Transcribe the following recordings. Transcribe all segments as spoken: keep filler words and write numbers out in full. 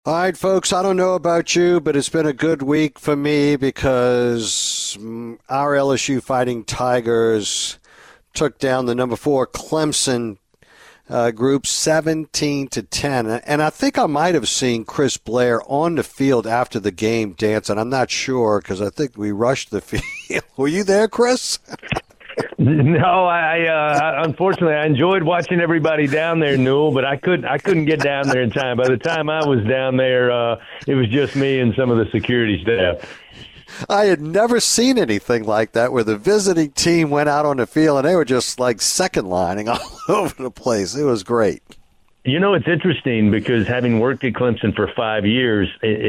All right, folks, I don't know about you, but it's been a good week for me because mm, our L S U Fighting Tigers took down the number four Clemson uh, group seventeen to ten. And I think I might have seen Chris Blair on the field after the game dancing. I'm not sure because I think we rushed the field. Were you there, Chris? No, I uh, unfortunately I enjoyed watching everybody down there, Newell, but I couldn't I couldn't get down there in time. By the time I was down there, uh, it was just me and some of the security staff. I had never seen anything like that where the visiting team went out on the field and they were just like second lining all over the place. It was great. You know, it's interesting because having worked at Clemson for five years,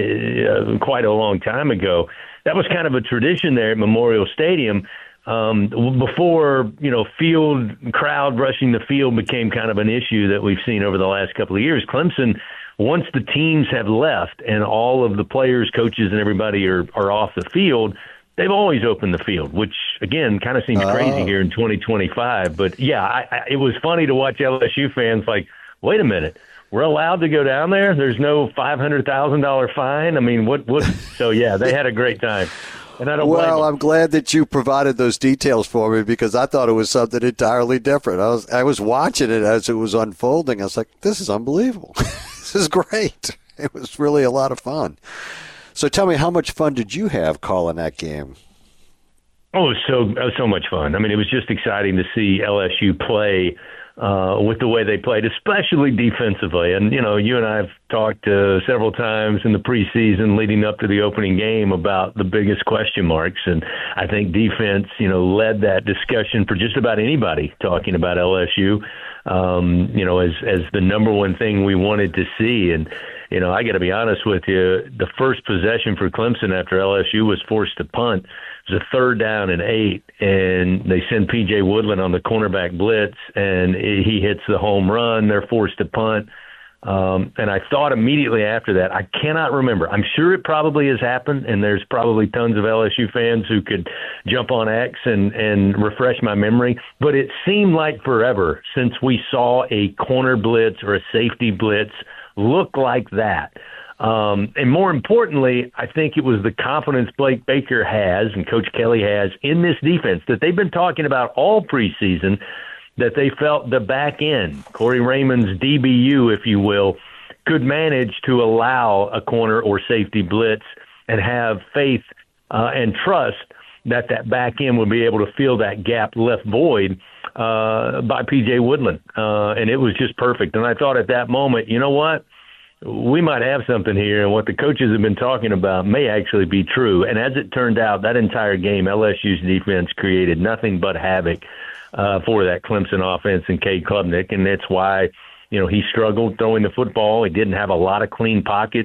uh, quite a long time ago, that was kind of a tradition there at Memorial Stadium. Um, before, you know, field crowd rushing the field became kind of an issue that we've seen over the last couple of years. Clemson, once the teams have left and all of the players, coaches, and everybody are, are off the field, they've always opened the field, which, again, kind of seems Oh. crazy here in twenty twenty-five. But, yeah, I, I, it was funny to watch L S U fans like, wait a minute, we're allowed to go down there? There's no five hundred thousand dollars fine? I mean, what? what? So, yeah, they had a great time. And I don't Well, I'm glad that you provided those details for me because I thought it was something entirely different. I was I was watching it as it was unfolding. I was like, this is unbelievable. This is great. It was really a lot of fun. So tell me, how much fun did you have calling that game? Oh, it was so it was so much fun. I mean, it was just exciting to see L S U play uh, with the way they played, especially defensively. And, you know, you and I have talked uh, several times in the preseason leading up to the opening game about the biggest question marks. And I think defense, you know, led that discussion for just about anybody talking about L S U, um, you know, as, as the number one thing we wanted to see. And, you know, I got to be honest with you, the first possession for Clemson after L S U was forced to punt. It was a third down and eight, and they send P J Woodland on the cornerback blitz, and he hits the home run. They're forced to punt. Um, and I thought immediately after that, I cannot remember. I'm sure it probably has happened, and there's probably tons of L S U fans who could jump on X and, and refresh my memory. But it seemed like forever since we saw a corner blitz or a safety blitz look like that. Um, and more importantly, I think it was the confidence Blake Baker has and Coach Kelly has in this defense that they've been talking about all preseason, that they felt the back end, Corey Raymond's D B U, if you will, could manage to allow a corner or safety blitz and have faith uh, and trust that that back end would be able to fill that gap left void uh, by P J Woodland. Uh, and it was just perfect. And I thought at that moment, you know what? We might have something here, and what the coaches have been talking about may actually be true. And as it turned out, that entire game, L S U's defense created nothing but havoc uh, for that Clemson offense and Cade Klubnik, and that's why, you know, he struggled throwing the football. He didn't have a lot of clean pockets.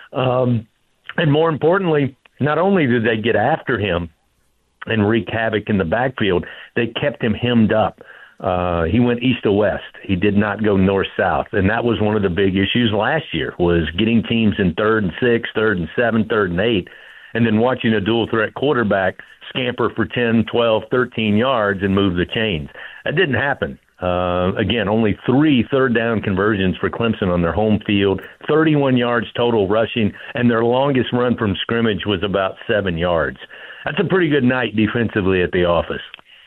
Um, and more importantly, not only did they get after him and wreak havoc in the backfield, they kept him hemmed up. Uh, he went east to west. He did not go north-south. And that was one of the big issues last year, was getting teams in third and six, third and seven, third and eight, and then watching a dual-threat quarterback scamper for ten, twelve, thirteen yards and move the chains. That didn't happen. Uh, again, only three third-down conversions for Clemson on their home field, thirty-one yards total rushing, and their longest run from scrimmage was about seven yards. That's a pretty good night defensively at the office.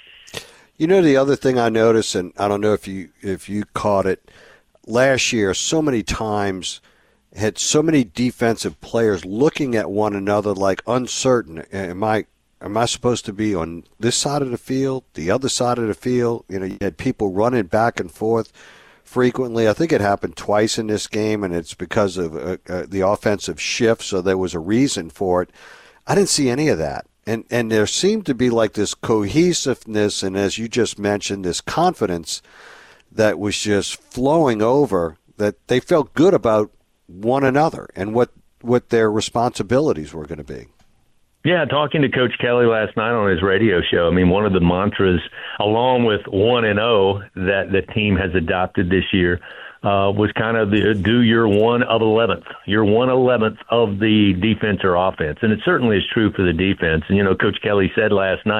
You know, the other thing I noticed, and I don't know if you if you caught it, last year so many times had so many defensive players looking at one another like uncertain. Am I am I supposed to be on this side of the field, the other side of the field? You know, you had people running back and forth frequently. I think it happened twice in this game, and it's because of uh, uh, the offensive shift, so there was a reason for it. I didn't see any of that. And and there seemed to be like this cohesiveness and, as you just mentioned, this confidence that was just flowing over, that they felt good about one another and what, what their responsibilities were going to be. Yeah, talking to Coach Kelly last night on his radio show, I mean, one of the mantras, along with one and oh, that the team has adopted this year, Uh, was kind of the do your one of eleventh, your one eleventh of the defense or offense. And it certainly is true for the defense. And, you know, Coach Kelly said last night,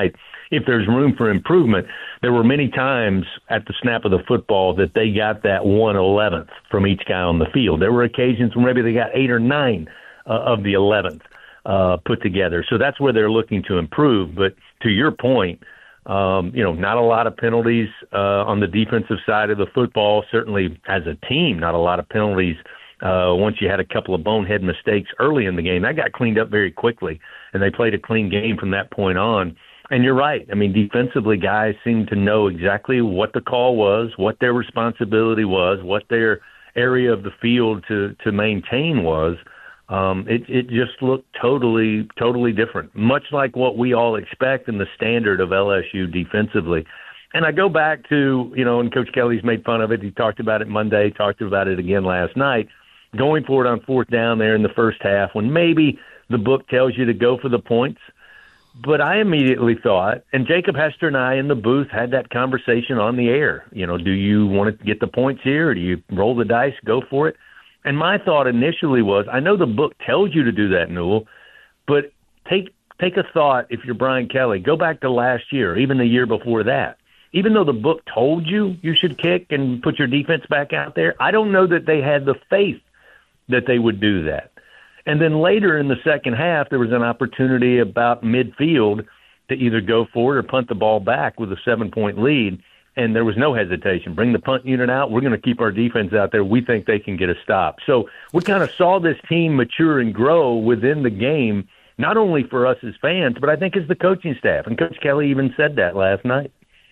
if there's room for improvement, there were many times at the snap of the football that they got that one eleventh from each guy on the field. There were occasions when maybe they got eight or nine uh, of the eleventh uh, put together. So that's where they're looking to improve. But to your point, um, you know, not a lot of penalties uh, on the defensive side of the football. Certainly as a team, not a lot of penalties uh, once you had a couple of bonehead mistakes early in the game. That got cleaned up very quickly, and they played a clean game from that point on. And you're right. I mean, defensively, guys seem to know exactly what the call was, what their responsibility was, what their area of the field to, to maintain was. Um, it, it just looked totally, totally different, much like what we all expect in the standard of L S U defensively. And I go back to, you know, and Coach Kelly's made fun of it. He talked about it Monday, talked about it again last night, going for it on fourth down there in the first half when maybe the book tells you to go for the points. But I immediately thought, and Jacob Hester and I in the booth had that conversation on the air, you know, do you want to get the points here or do you roll the dice, go for it? And my thought initially was, I know the book tells you to do that, Newell, but take take a thought if you're Brian Kelly. Go back to last year, even the year before that. Even though the book told you you should kick and put your defense back out there, I don't know that they had the faith that they would do that. And then later in the second half, there was an opportunity about midfield to either go for it or punt the ball back with a seven-point lead. And there was no hesitation. Bring the punt unit out. We're going to keep our defense out there. We think they can get a stop. So we kind of saw this team mature and grow within the game, not only for us as fans, but I think as the coaching staff. And Coach Kelly even said that last night.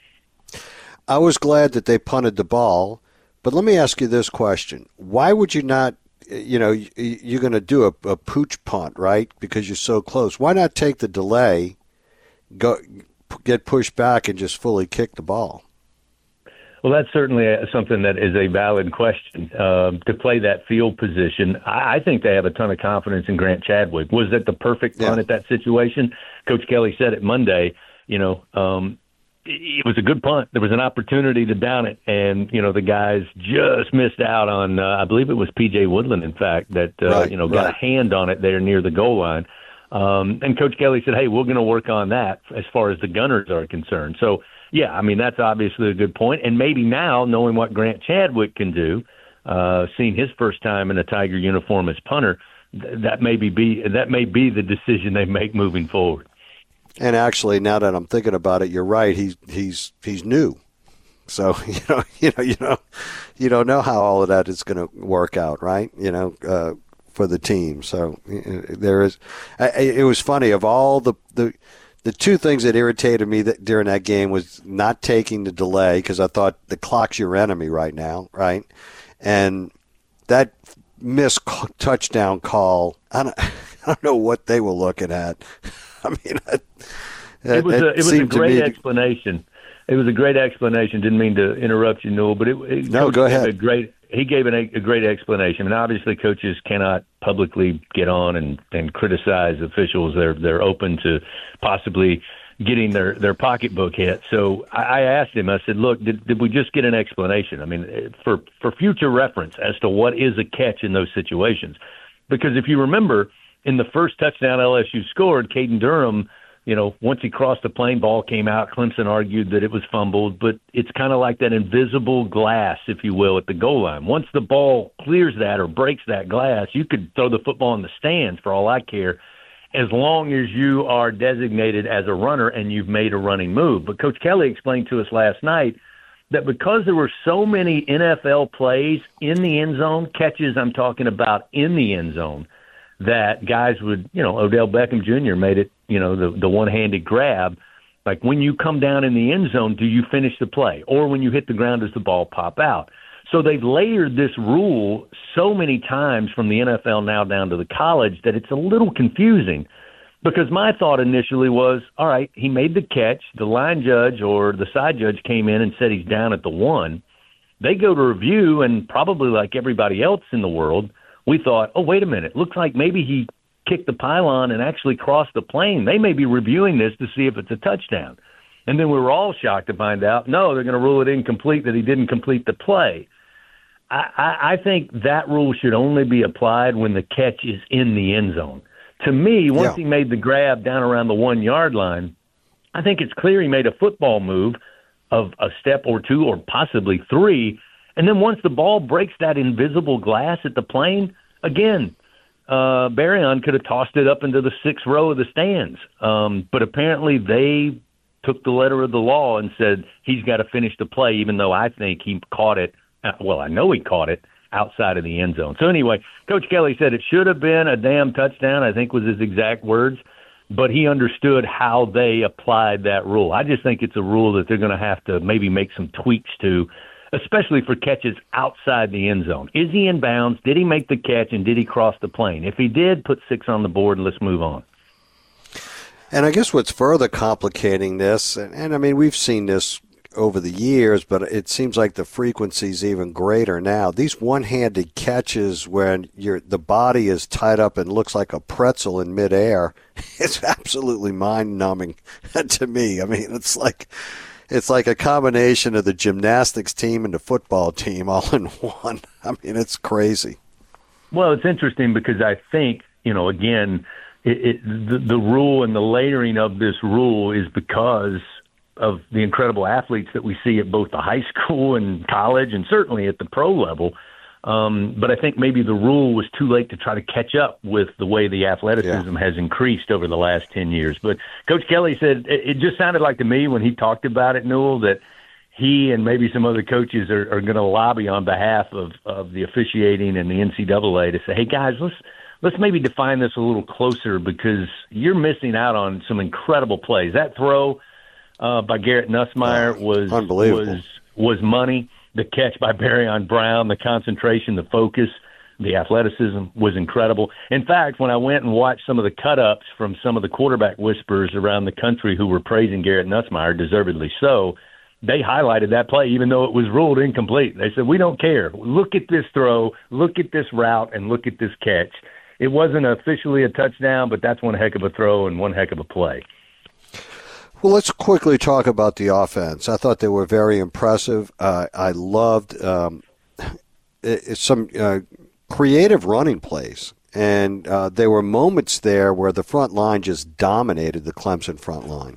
I was glad that they punted the ball. But let me ask you this question. Why would you not, you know, you're going to do a, a pooch punt, right, because you're so close. Why not take the delay, go get pushed back, and just fully kick the ball? Well, that's certainly a, something that is a valid question. Uh, to play that field position, I, I think they have a ton of confidence in Grant Chadwick. Was that the perfect punt yeah. at that situation? Coach Kelly said it Monday. You know, um, it, it was a good punt. There was an opportunity to down it, and you know the guys just missed out on. Uh, I believe it was P J Woodland, in fact, that uh, right, you know got right. a hand on it there near the goal line. Um, and Coach Kelly said, "Hey, we're going to work on that as far as the Gunners are concerned." So. Yeah, I mean, that's obviously a good point. And maybe now, knowing what Grant Chadwick can do, uh, seeing his first time in a Tiger uniform as punter, th- that may be, be that may be the decision they make moving forward. And actually, now that I'm thinking about it, you're right. He's he's he's new, so you know you know you know you don't know how all of that is going to work out, right? You know, uh, for the team. So uh, there is. I, it was funny of all the the. The two things that irritated me that during that game was not taking the delay because I thought the clock's your enemy right now, right? And that missed touchdown call, I don't, I don't know what they were looking at. I mean, it, it was a, it was a great me, explanation. It was a great explanation. Didn't mean to interrupt you, Newell, but it, it no, go ahead. A great. He gave an, a great explanation. And obviously, coaches cannot publicly get on and, and criticize officials. They're they're open to possibly getting their, their pocketbook hit. So I, I asked him. I said, "Look, did did we just get an explanation? I mean, for for future reference as to what is a catch in those situations? Because if you remember, in the first touchdown L S U scored, Caden Durham." You know, once he crossed the plane, ball came out. Clemson argued that it was fumbled, but it's kind of like that invisible glass, if you will, at the goal line. Once the ball clears that or breaks that glass, you could throw the football in the stands for all I care, as long as you are designated as a runner and you've made a running move. But Coach Kelly explained to us last night that because there were so many N F L plays in the end zone, catches I'm talking about in the end zone, that guys would, you know, Odell Beckham Junior made it, you know, the, the one-handed grab. Like when you come down in the end zone, do you finish the play? Or when you hit the ground, does the ball pop out? So they've layered this rule so many times from the N F L now down to the college that it's a little confusing. Because my thought initially was, all right, he made the catch. The line judge or the side judge came in and said he's down at the one. They go to review, and probably like everybody else in the world, we thought, oh, wait a minute, looks like maybe he kicked the pylon and actually crossed the plane. They may be reviewing this to see if it's a touchdown. And then we were all shocked to find out, no, they're going to rule it incomplete, that he didn't complete the play. I, I, I think that rule should only be applied when the catch is in the end zone. To me, once yeah. he made the grab down around the one-yard line, I think it's clear he made a football move of a step or two or possibly three. And then once the ball breaks that invisible glass at the plane, again, uh, Berryon could have tossed it up into the sixth row of the stands. Um, but apparently they took the letter of the law and said he's got to finish the play, even though I think he caught it. Well, I know he caught it outside of the end zone. So anyway, Coach Kelly said it should have been a damn touchdown, I think was his exact words. But he understood how they applied that rule. I just think it's a rule that they're going to have to maybe make some tweaks to, especially for catches outside the end zone. Is he in bounds? Did he make the catch, and did he cross the plane? If he did, put six on the board, and let's move on. And I guess what's further complicating this, and, and I mean, we've seen this over the years, but it seems like the frequency is even greater now. These one-handed catches when you're, the body is tied up and looks like a pretzel in midair, it's absolutely mind-numbing to me. I mean, it's like it's like a combination of the gymnastics team and the football team all in one. I mean, it's crazy. Well, it's interesting because I think, you know, again, it, it, the, the rule and the layering of this rule is because of the incredible athletes that we see at both the high school and college and certainly at the pro level. Um, but I think maybe the rule was too late to try to catch up with the way the athleticism yeah. has increased over the last ten years. But Coach Kelly said it, it just sounded like to me when he talked about it, Newell, that he and maybe some other coaches are, are going to lobby on behalf of, of the officiating and the N C double A to say, hey, guys, let's let's maybe define this a little closer because you're missing out on some incredible plays. That throw Uh, by Garrett Nussmeier was was was money. The catch by Berryon Brown, the concentration, the focus, the athleticism was incredible. In fact, when I went and watched some of the cut-ups from some of the quarterback whisperers around the country who were praising Garrett Nussmeier, deservedly so, they highlighted that play even though it was ruled incomplete. They said, we don't care. Look at this throw, look at this route, and look at this catch. It wasn't officially a touchdown, but that's one heck of a throw and one heck of a play. Well, let's quickly talk about the offense. I thought they were very impressive. Uh, I loved um, it, some uh, creative running plays, and uh, there were moments there where the front line just dominated the Clemson front line.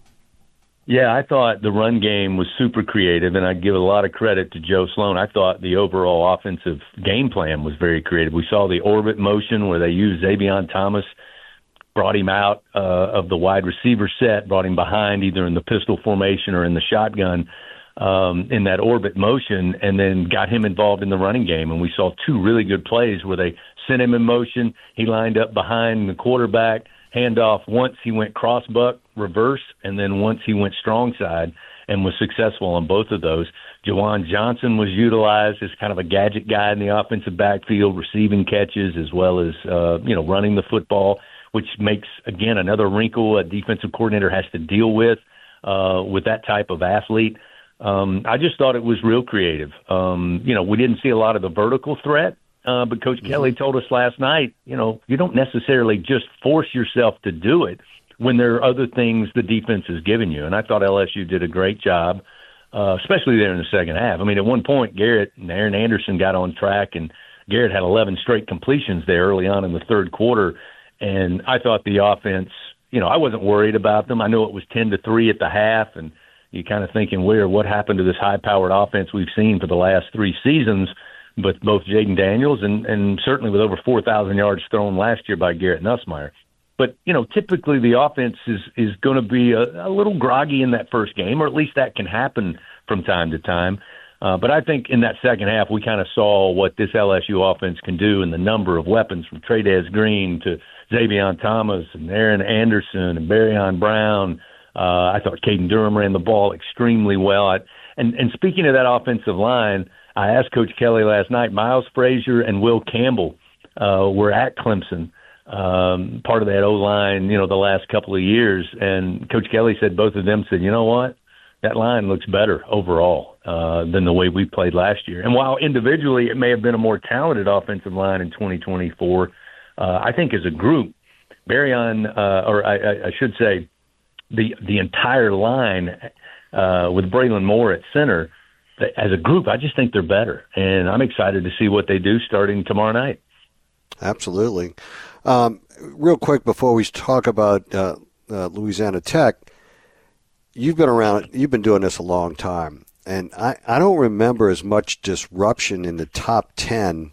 Yeah, I thought the run game was super creative, and I give a lot of credit to Joe Sloan. I thought the overall offensive game plan was very creative. We saw the orbit motion where they used Zavion Thomas, brought him out uh, of the wide receiver set, brought him behind either in the pistol formation or in the shotgun um, in that orbit motion, and then got him involved in the running game. And we saw two really good plays where they sent him in motion. He lined up behind the quarterback, handoff. Once he went crossbuck, reverse, and then once he went strong side and was successful on both of those. Jawan Johnson was utilized as kind of a gadget guy in the offensive backfield, receiving catches as well as uh, you know running the football, which makes, again, another wrinkle a defensive coordinator has to deal with uh, with that type of athlete. Um, I just thought it was real creative. Um, you know, we didn't see a lot of the vertical threat, uh, but Coach mm-hmm. Kelly told us last night, you know, you don't necessarily just force yourself to do it when there are other things the defense is giving you. And I thought L S U did a great job, uh, especially there in the second half. I mean, at one point, Garrett and Aaron Anderson got on track, and Garrett had eleven straight completions there early on in the third quarter. And I thought the offense, you know, I wasn't worried about them. I know it was ten to three at the half, and you're kind of thinking, where, what happened to this high-powered offense we've seen for the last three seasons, but both Jaden Daniels and, and certainly with over four thousand yards thrown last year by Garrett Nussmeier. But, you know, typically the offense is, is going to be a, a little groggy in that first game, or at least that can happen from time to time. Uh, but I think in that second half we kind of saw what this L S U offense can do and the number of weapons from Trey'Dez Green to Zavion Thomas and Aaron Anderson and Berryon Brown. Uh, I thought Caden Durham ran the ball extremely well. I, and, and speaking of that offensive line, I asked Coach Kelly last night, Miles Frazier and Will Campbell uh, were at Clemson, um, part of that O-line, you know, the last couple of years. And Coach Kelly said both of them said, you know what? That line looks better overall uh, than the way we played last year. And while individually it may have been a more talented offensive line in twenty twenty-four, uh, I think as a group, Berryon, uh, or I, I should say the the entire line uh, with Braylon Moore at center, as a group, I just think they're better. And I'm excited to see what they do starting tomorrow night. Absolutely. Um, real quick before we talk about uh, uh, Louisiana Tech, you've been around, you've been doing this a long time, and I, I don't remember as much disruption in the top ten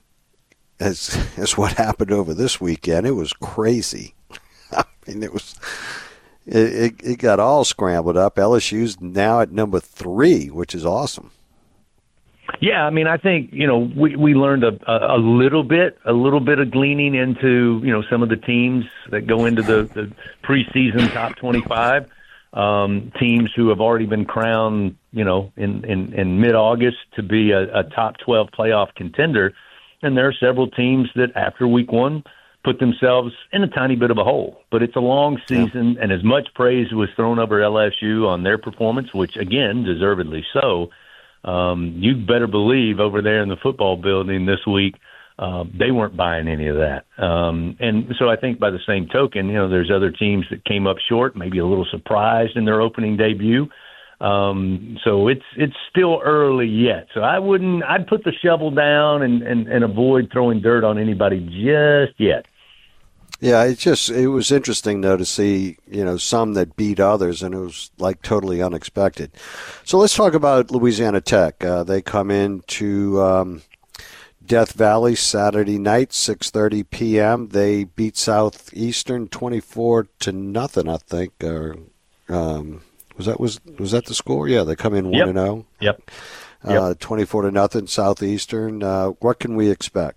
as as what happened over this weekend. It was crazy. I mean, it was it, it, it got all scrambled up. L S U's now at number three, which is awesome. Yeah, I mean, I think, you know, we, we learned a, a little bit, a little bit of gleaning into, you know, some of the teams that go into the, the preseason top twenty-five, um, teams who have already been crowned, you know, in, in, in mid-August to be a, a top twelve playoff contender. And there are several teams that after week one put themselves in a tiny bit of a hole. But it's a long season, and as much praise was thrown over L S U on their performance, which, again, deservedly so, Um, you better believe over there in the football building this week, uh, they weren't buying any of that. Um, and so I think by the same token, you know, there's other teams that came up short, maybe a little surprised in their opening debut. Um, so it's it's still early yet. So I wouldn't – I'd put the shovel down and, and, and avoid throwing dirt on anybody just yet. Yeah, it just it was interesting though to see, you know, some that beat others, and it was like totally unexpected. So let's talk about Louisiana Tech. Uh, they come into um, Death Valley Saturday night, six thirty p.m. They beat Southeastern twenty-four to nothing, I think. Or um, was that was was that the score? Yeah, they come in one and zero. Yep. Uh, twenty-four to nothing, Southeastern. Uh, what can we expect?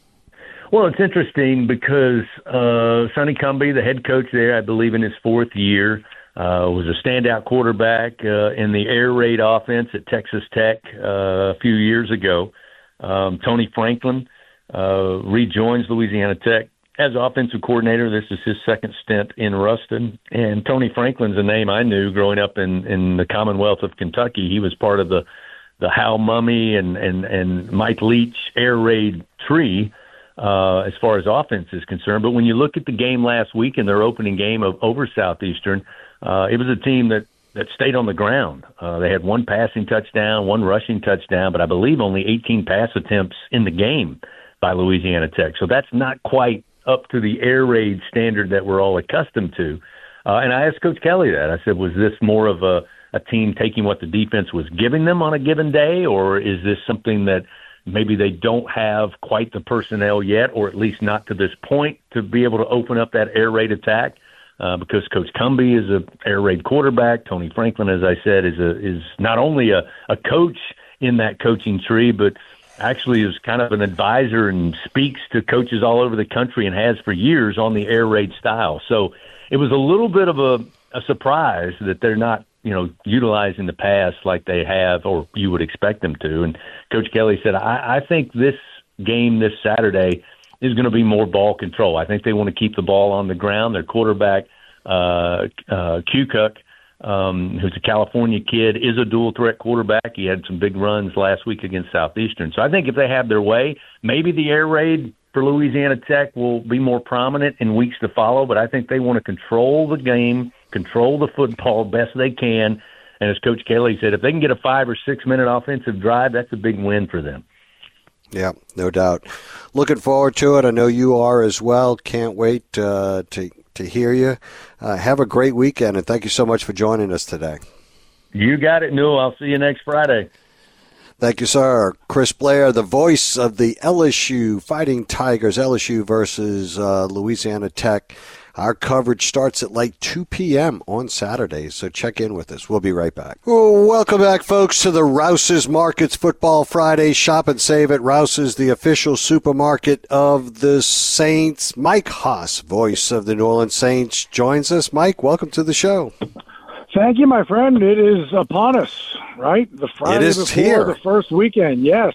Well, it's interesting because uh, Sonny Cumbie, the head coach there, I believe in his fourth year, uh, was a standout quarterback uh, in the air raid offense at Texas Tech uh, a few years ago. Um, Tony Franklin uh, rejoins Louisiana Tech as offensive coordinator. This is his second stint in Ruston. And Tony Franklin's a name I knew growing up in, in the Commonwealth of Kentucky. He was part of the, the Hal Mumme and, and, and Mike Leach air raid tree. Uh, as far as offense is concerned. But when you look at the game last week in their opening game of over Southeastern, uh, it was a team that, that stayed on the ground. Uh, they had one passing touchdown, one rushing touchdown, but I believe only eighteen pass attempts in the game by Louisiana Tech. So that's not quite up to the air raid standard that we're all accustomed to. Uh, and I asked Coach Kelly that. I said, was this more of a, a team taking what the defense was giving them on a given day, or is this something that maybe they don't have quite the personnel yet, or at least not to this point, to be able to open up that air raid attack? Uh, because Coach Cumbie is a air raid quarterback. Tony Franklin, as I said, is a is not only a, a coach in that coaching tree, but actually is kind of an advisor and speaks to coaches all over the country and has for years on the air raid style. So it was a little bit of a, a surprise that they're not, you know, utilizing the pass like they have, or you would expect them to. And Coach Kelly said, I, I think this game this Saturday is going to be more ball control. I think they want to keep the ball on the ground. Their quarterback, uh, uh, Kukuk, um, who's a California kid, is a dual-threat quarterback. He had some big runs last week against Southeastern. So I think if they have their way, maybe the air raid for Louisiana Tech will be more prominent in weeks to follow, but I think they want to control the game, control the football best they can. And as Coach Kelly said, if they can get a five or six minute offensive drive, that's a big win for them. Yeah, no doubt. Looking forward to it. I know you are as well. Can't wait uh, to to hear you. Uh, have a great weekend, and thank you so much for joining us today. You got it, Newell. I'll see you next Friday. Thank you, sir. Chris Blair, the voice of the L S U Fighting Tigers, L S U versus uh, Louisiana Tech. Our coverage starts at like two p.m. on Saturday, so check in with us. We'll be right back. Oh, welcome back, folks, to the Rouse's Markets Football Friday. Shop and save at Rouse's, the official supermarket of the Saints. Mike Haas, voice of the New Orleans Saints, joins us. Mike, welcome to the show. Thank you, my friend. It is upon us, right? The Friday it is before here. The first weekend, yes.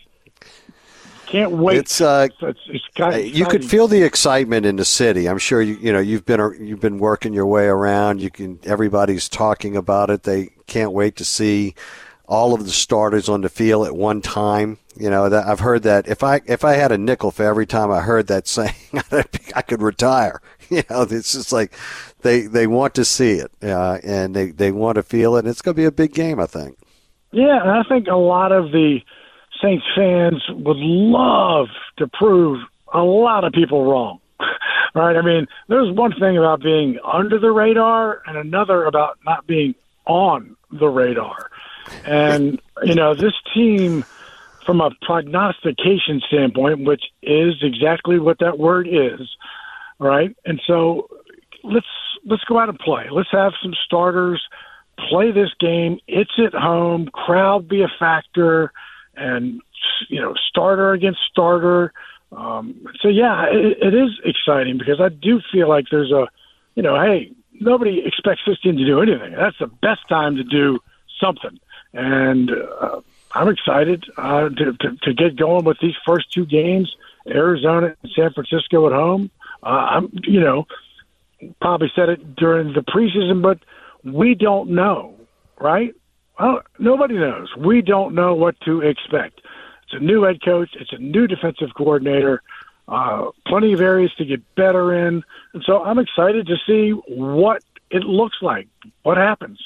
Can't wait. It's uh, it's, it's kind of you could feel the excitement in the city. I'm sure you you know you've been you've been working your way around. You can everybody's talking about it. They can't wait to see all of the starters on the field at one time. You know, that, I've heard that if I if I had a nickel for every time I heard that saying, I could retire. You know, it's just like they they want to see it uh, and they they want to feel it. And it's going to be a big game, I think. Yeah, and I think a lot of the Saints fans would love to prove a lot of people wrong, right? I mean, there's one thing about being under the radar and another about not being on the radar. And, you know, this team, from a prognostication standpoint, which is exactly what that word is, right? And so let's let's go out and play. Let's have some starters, play this game. It's at home. Crowd be a factor, and, you know, starter against starter. Um, so, yeah, it, it is exciting because I do feel like there's a, you know, hey, nobody expects this team to do anything. That's the best time to do something. And uh, I'm excited uh, to, to, to get going with these first two games, Arizona and San Francisco at home. Uh, I'm, you know, probably said it during the preseason, but we don't know, right? Well, nobody knows. We don't know what to expect. It's a new head coach. It's a new defensive coordinator. Uh, plenty of areas to get better in. And so I'm excited to see what it looks like, what happens.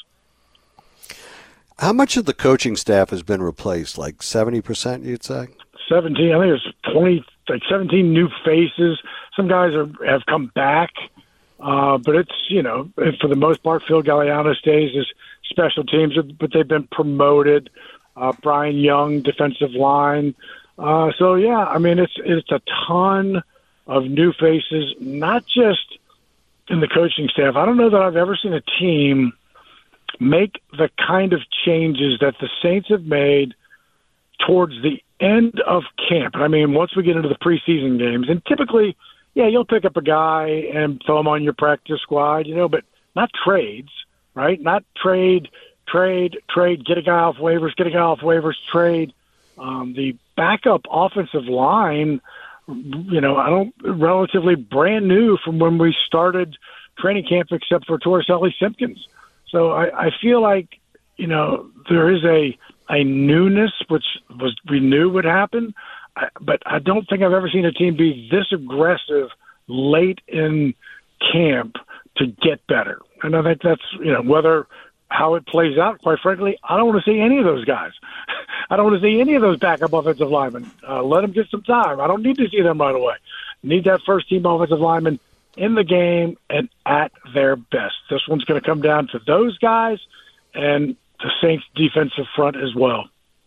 How much of the coaching staff has been replaced? Like seventy percent, you'd say? seventeen. I think there's twenty, like seventeen new faces. Some guys are, have come back. Uh, but it's, you know, for the most part, Phil Galliano stays as special teams, but they've been promoted. Uh, Brian Young, defensive line. Uh, so, yeah, I mean, it's it's a ton of new faces, not just in the coaching staff. I don't know that I've ever seen a team make the kind of changes that the Saints have made towards the end of camp. And I mean, once we get into the preseason games, and typically, yeah, you'll pick up a guy and throw him on your practice squad, you know, but not trades, right? Not trade, trade, trade, get a guy off waivers, get a guy off waivers, trade. Um, the backup offensive line, you know, I don't, relatively brand new from when we started training camp, except for Torricelli Simpkins. So I, I feel like, you know, there is a, a newness, which was we knew would happen, I, but I don't think I've ever seen a team be this aggressive late in camp to get better. And I think that's, you know, whether how it plays out, quite frankly, I don't want to see any of those guys. I don't want to see any of those backup offensive linemen. Uh, let them get some time. I don't need to see them right away. Need that first team offensive lineman in the game and at their best. This one's going to come down to those guys and the Saints defensive front as well.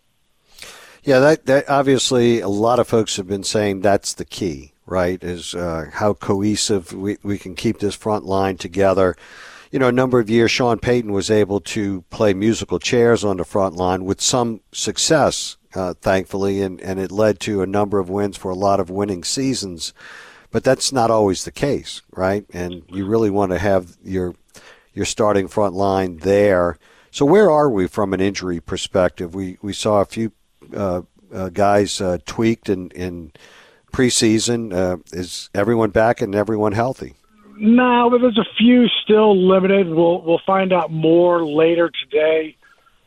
Yeah, that, that obviously a lot of folks have been saying that's the key, right, is uh, how cohesive we, we can keep this front line together. You know, a number of years, Sean Payton was able to play musical chairs on the front line with some success, uh, thankfully, and, and it led to a number of wins for a lot of winning seasons. But that's not always the case, right? And you really want to have your your starting front line there. So where are we from an injury perspective? We we saw a few uh, uh, guys uh, tweaked in, in preseason. Uh, is everyone back and everyone healthy? No, but there's a few still limited. We'll we'll find out more later today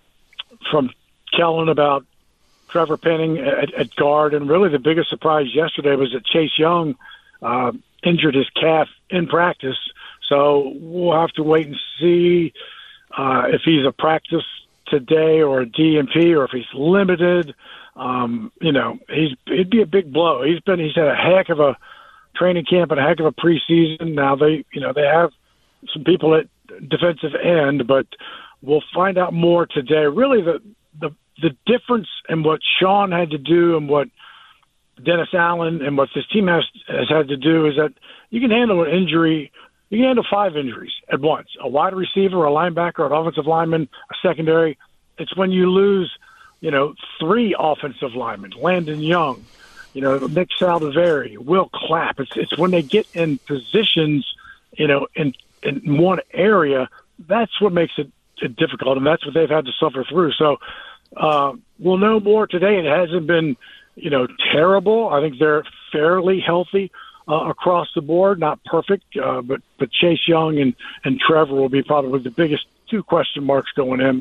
from Kellen about Trevor Penning at, at guard. And really the biggest surprise yesterday was that Chase Young uh, injured his calf in practice. So we'll have to wait and see uh, if he's a practice today or a D N P or if he's limited. Um, you know, he's it'd be a big blow. He's been he's had a heck of a training camp and a heck of a preseason. Now they, you know, they have some people at defensive end, but we'll find out more today. Really, the the the difference in what Sean had to do and what Dennis Allen and what this team has has had to do is that you can handle an injury. You can handle five injuries at once: a wide receiver, a linebacker, an offensive lineman, a secondary. It's when you lose, you know, three offensive linemen: Landon Young, you know, Nick Saldiveri, Will Clapp. It's it's when they get in positions, you know, in in one area. That's what makes it, it difficult, and that's what they've had to suffer through. So uh, we'll know more today. It hasn't been, you know, terrible. I think they're fairly healthy uh, across the board. Not perfect, uh, but but Chase Young and and Trevor will be probably the biggest two question marks going in.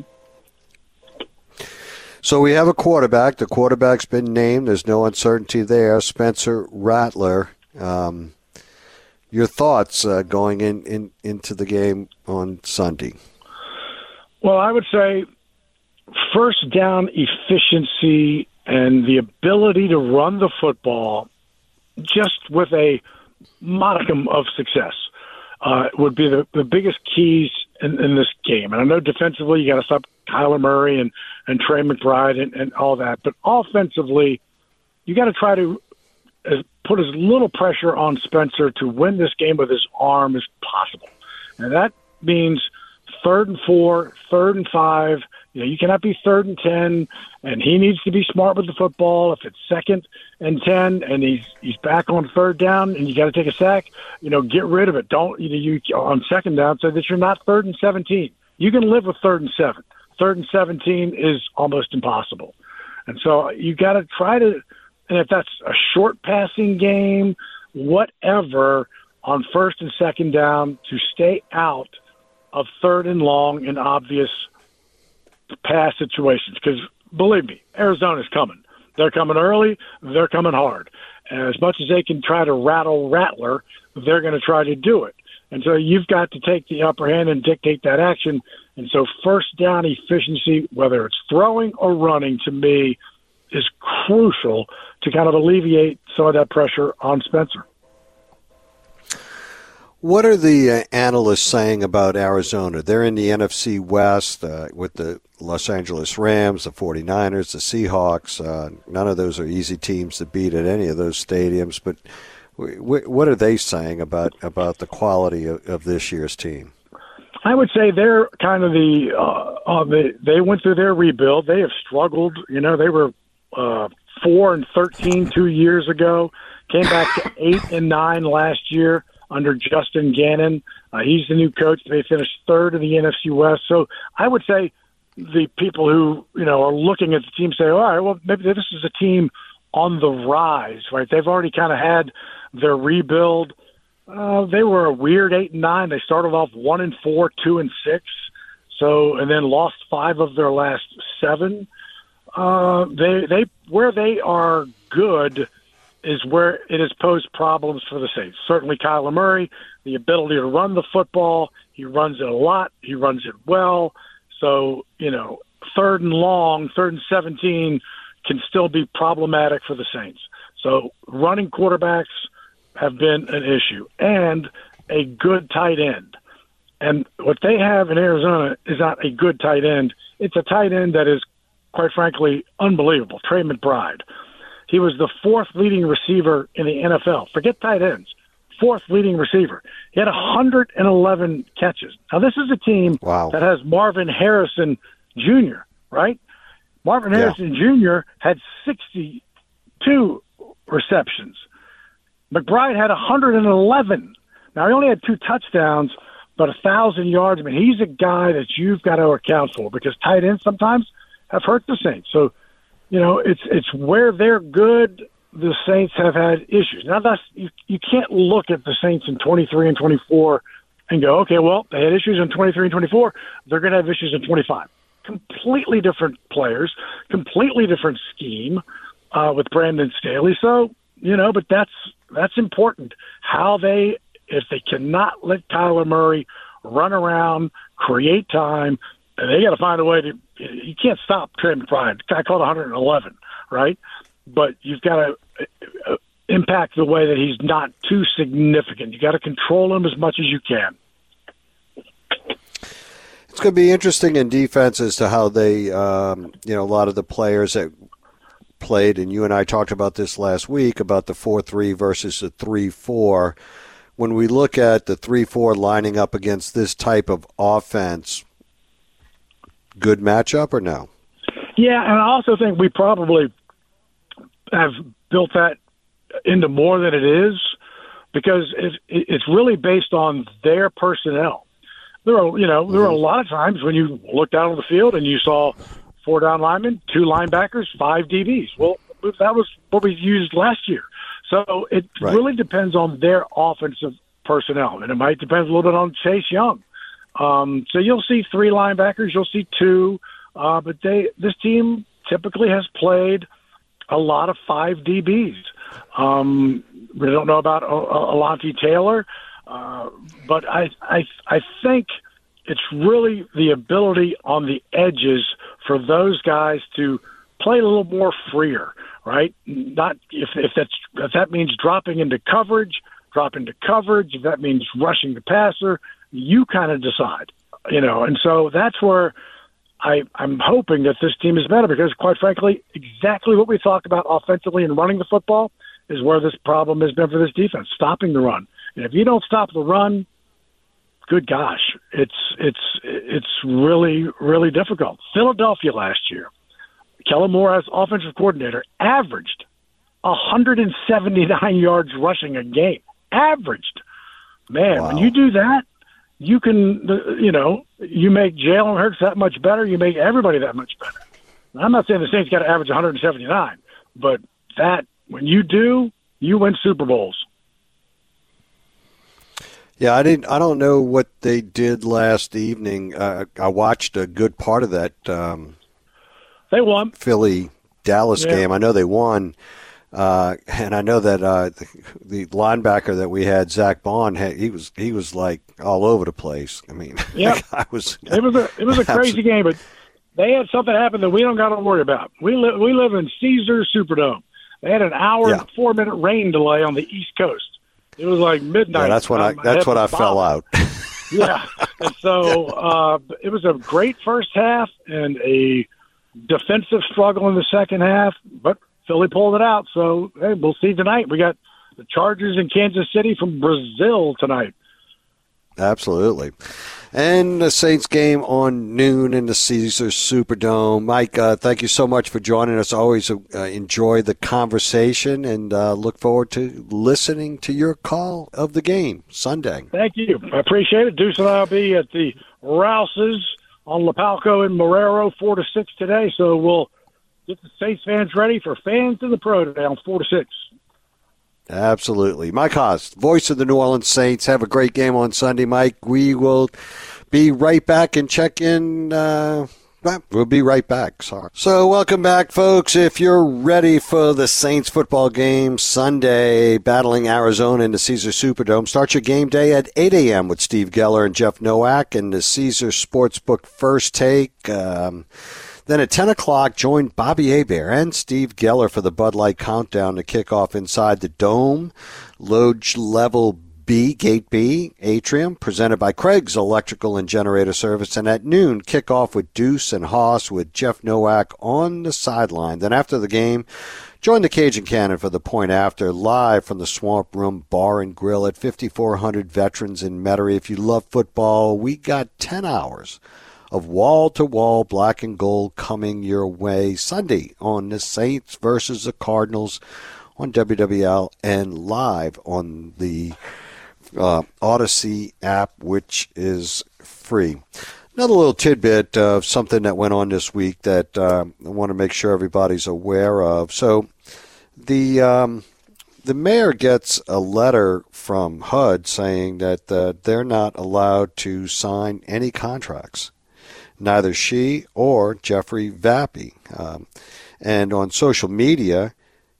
So we have a quarterback. The quarterback's been named. There's no uncertainty there. Spencer Rattler. Um, your thoughts uh, going in, in into the game on Sunday? Well, I would say first down efficiency and the ability to run the football just with a modicum of success uh, would be the, the biggest keys in, in this game. And I know defensively you got to stop Kyler Murray and, and Trey McBride and, and all that. But offensively, you got to try to uh, put as little pressure on Spencer to win this game with his arm as possible. And that means third and four, third and five. You know, you cannot be third and ten, and he needs to be smart with the football. If it's second and ten, and he's he's back on third down, and you got to take a sack, you know, get rid of it. Don't you know you on second down so that you're not third and seventeen. You can live with third and seven. Third and seventeen is almost impossible, and so you got to try to. And if that's a short passing game, whatever, on first and second down, to stay out of third and long and obvious pass situations, because believe me, Arizona's coming. They're coming early. They're coming hard. And as much as they can try to rattle Rattler, they're going to try to do it. And so you've got to take the upper hand and dictate that action. And so first down efficiency, whether it's throwing or running, to me is crucial to kind of alleviate some of that pressure on Spencer. What are the uh, analysts saying about Arizona? They're in the N F C West uh, with the Los Angeles Rams, the forty-niners, the Seahawks. Uh, none of those are easy teams to beat at any of those stadiums. But w- w- what are they saying about, about the quality of, of this year's team? I would say they're kind of the, uh, uh, they, they went through their rebuild. They have struggled. You know, they were uh, four and thirteen two years ago, came back to eight and nine last year under Justin Gannon. Uh, he's the new coach. They finished third in the N F C West. So I would say the people who, you know, are looking at the team say, all right, well, maybe this is a team on the rise, right? They've already kind of had their rebuild. Uh, they were a weird eight and nine. They started off one and four, two and six. So, and then lost five of their last seven. Uh, they, they, where they are good is where it has posed problems for the Saints. Certainly Kyler Murray, the ability to run the football. He runs it a lot. He runs it well. So, you know, third and long, third and seventeen can still be problematic for the Saints. So running quarterbacks have been an issue, and a good tight end. And what they have in Arizona is not a good tight end. It's a tight end that is, quite frankly, unbelievable. Trey McBride. He was the fourth leading receiver in the N F L. Forget tight ends. Fourth leading receiver. He had one hundred eleven catches. Now, this is a team wow. that has Marvin Harrison Junior, right? Marvin yeah. Harrison Junior had sixty-two receptions. McBride had one hundred eleven. Now, he only had two touchdowns, but one thousand yards. I mean, he's a guy that you've got to account for because tight ends sometimes have hurt the Saints. So, you know, it's it's where they're good, the Saints have had issues. Now, that's you, you can't look at the Saints in twenty-three and twenty-four and go, okay, well, they had issues in twenty-three and twenty-four. They're going to have issues in twenty-five. Completely different players, completely different scheme uh, with Brandon Staley. So, you know, but that's that's important. How they, if they cannot let Kyler Murray run around, create time, they got to find a way to. You can't stop Trey McBride. The guy caught one hundred eleven, right? But you've got to uh, impact the way that he's not too significant. You got to control him as much as you can. It's going to be interesting in defense as to how they, um, you know, a lot of the players that played, and you and I talked about this last week about the four three versus the three four. When we look at the three four lining up against this type of offense, good matchup or no? Yeah, and I also think we probably have built that into more than it is because it, it's really based on their personnel. There are, you know, there are a lot of times when you looked out on the field and you saw four down linemen, two linebackers, five D Bs. Well, that was what we used last year. So it right. really depends on their offensive personnel, and it might depend a little bit on Chase Young. Um, so you'll see three linebackers, you'll see two, uh, but they this team typically has played a lot of five D Bs. Um, we don't know about Alontae Taylor, uh, but I, I I think it's really the ability on the edges for those guys to play a little more freer, right? Not if if that's if that means dropping into coverage, drop into coverage. If that means rushing the passer, you kind of decide. you know, and so that's where I, I'm hoping that this team is better because, quite frankly, exactly what we talked about offensively and running the football is where this problem has been for this defense, stopping the run. And if you don't stop the run, good gosh, it's it's it's really, really difficult. Philadelphia last year, Kellen Moore as offensive coordinator, averaged one hundred seventy-nine yards rushing a game. Averaged. Man, wow. When you do that, you can, you know, you make Jalen Hurts that much better. You make everybody that much better. Now, I'm not saying the Saints got to average one hundred seventy-nine, but that, when you do, you win Super Bowls. Yeah, I didn't. I don't know what they did last evening. Uh, I watched a good part of that. Um, they won Philly Dallas yeah. game. I know they won, uh, and I know that uh, the, the linebacker that we had, Zach Bond, had, he was he was like all over the place. I mean, yeah, I was. It was a it was a crazy game, but they had something happen that we don't got to worry about. We live we live in Caesars Superdome. They had an hour yeah. and four minute rain delay on the East Coast. It was like midnight. Yeah, that's when I that's when I fell out. yeah, and so uh, it was a great first half and a defensive struggle in the second half, but Philly pulled it out. So hey, we'll see tonight. We got the Chargers in Kansas City from Brazil tonight. Absolutely. And the Saints game on noon in the Caesars Superdome. Mike, uh, thank you so much for joining us. Always uh, enjoy the conversation and uh, look forward to listening to your call of the game Sunday. Thank you. I appreciate it. Deuce and I will be at the Rouses on Lapalco and Marrero four to six today, so we'll get the Saints fans ready for Fans in the Pro today on four to six. Absolutely. Mike Haas, voice of the New Orleans Saints. Have a great game on Sunday, Mike. We will be right back and check in. Uh, we'll be right back. Sorry. So welcome back, folks. If you're ready for the Saints football game Sunday, battling Arizona in the Caesars Superdome, start your game day at eight a.m. with Steve Geller and Jeff Nowak in the Caesars Sportsbook First Take. Um, Then at ten o'clock, join Bobby Hebert and Steve Geller for the Bud Light Countdown to kick off inside the Dome, Loge Level B, Gate B, Atrium, presented by Craig's Electrical and Generator Service. And at noon, kick off with Deuce and Haas with Jeff Nowak on the sideline. Then after the game, join the Cajun Cannon for the Point After, live from the Swamp Room Bar and Grill at fifty-four hundred Veterans in Metairie. If you love football, we got ten hours of wall-to-wall black and gold coming your way Sunday on the Saints versus the Cardinals on W W L and live on the uh, Odyssey app, which is free. Another little tidbit of something that went on this week that uh, I want to make sure everybody's aware of. So the um, the mayor gets a letter from H U D saying that uh, they're not allowed to sign any contracts. Neither she or Jeffrey Vappy. Um, and on social media,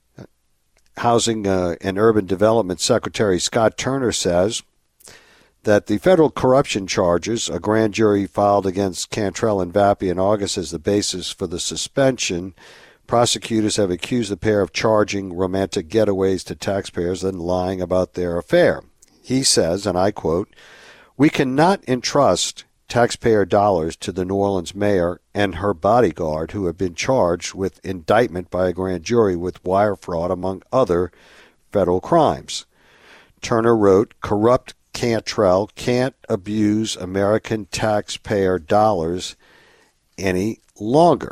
Housing uh, and Urban Development Secretary Scott Turner says that the federal corruption charges a grand jury filed against Cantrell and Vappy in August as the basis for the suspension. Prosecutors have accused the pair of charging romantic getaways to taxpayers and lying about their affair. He says, and I quote, "We cannot entrust taxpayer dollars to the New Orleans mayor and her bodyguard who have been charged with indictment by a grand jury with wire fraud, among other federal crimes." Turner wrote, "Corrupt Cantrell can't abuse American taxpayer dollars any longer.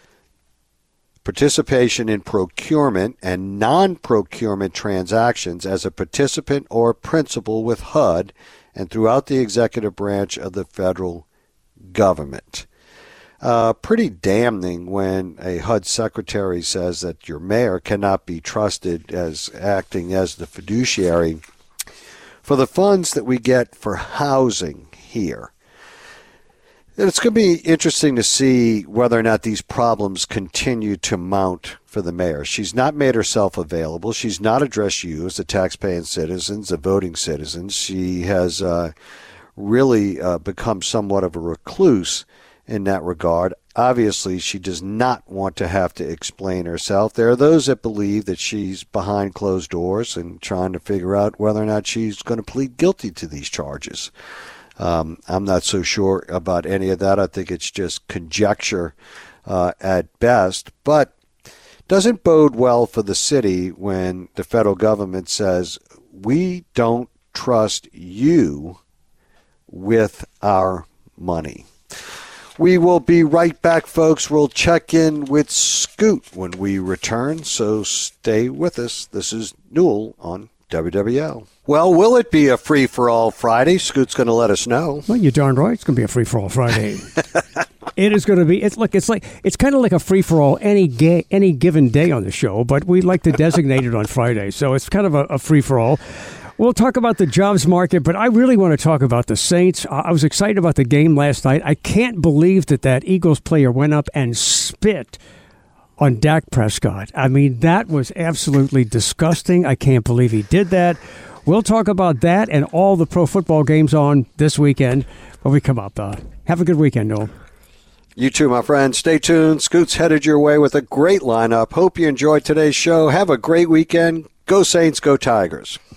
Participation in procurement and non-procurement transactions as a participant or principal with H U D and throughout the executive branch of the federal government." Uh, pretty damning when a H U D secretary says that your mayor cannot be trusted as acting as the fiduciary for the funds that we get for housing here. And it's going to be interesting to see whether or not these problems continue to mount for the mayor. She's not made herself available. She's not addressed you as the taxpaying citizens, the voting citizens. She has uh, really uh, become somewhat of a recluse in that regard. Obviously, she does not want to have to explain herself. There are those that believe that she's behind closed doors and trying to figure out whether or not she's going to plead guilty to these charges. Um, I'm not so sure about any of that. I think it's just conjecture uh, at best. But doesn't bode well for the city when the federal government says, we don't trust you with our money. We will be right back, folks. We'll check in with Scoot when we return, so stay with us. This is Newell on W W L. Well, will it be a free-for-all Friday? Scoot's going to let us know. Well, you're darn right. It's going to be a free-for-all Friday. It is going to be. It's look. It's like it's kind of like a free-for-all any ga- any given day on the show, but we like to designate it on Friday, so it's kind of a, a free-for-all. We'll talk about the jobs market, but I really want to talk about the Saints. I was excited about the game last night. I can't believe that that Eagles player went up and spit on Dak Prescott. I mean, that was absolutely disgusting. I can't believe he did that. We'll talk about that and all the pro football games on this weekend when we come up. Uh, have a good weekend, Noel. You too, my friend. Stay tuned. Scoot's headed your way with a great lineup. Hope you enjoyed today's show. Have a great weekend. Go Saints, go Tigers.